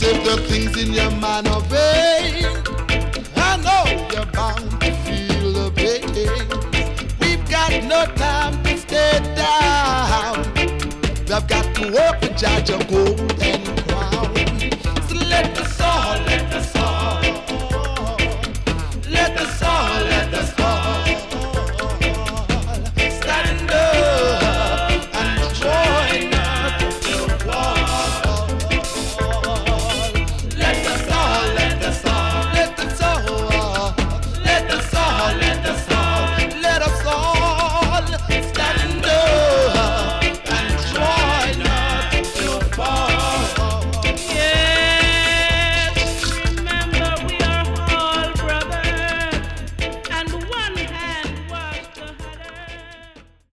if the things in your mind are vain, I know you're bound to feel the pain. We've got no time to stay down. We've got to work and judge a golden